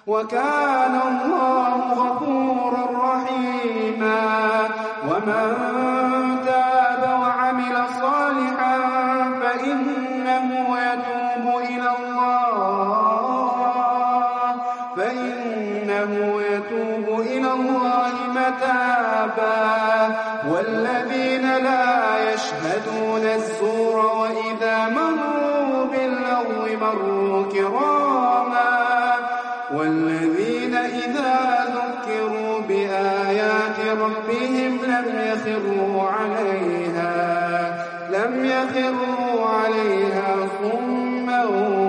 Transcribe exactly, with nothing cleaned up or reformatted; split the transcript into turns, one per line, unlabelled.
وكان الله غفورا رحيما. ومن تاب وعمل صالحا فإنه يتوب إلى الله فإنه يتوب إلى الله متابا. والذين لا يشهدون الزور وإذا مروا باللغو مروا كراما. والذين إذا ذكروا بآيات ربهم لم يخروا عليها لم يخروا عليها صما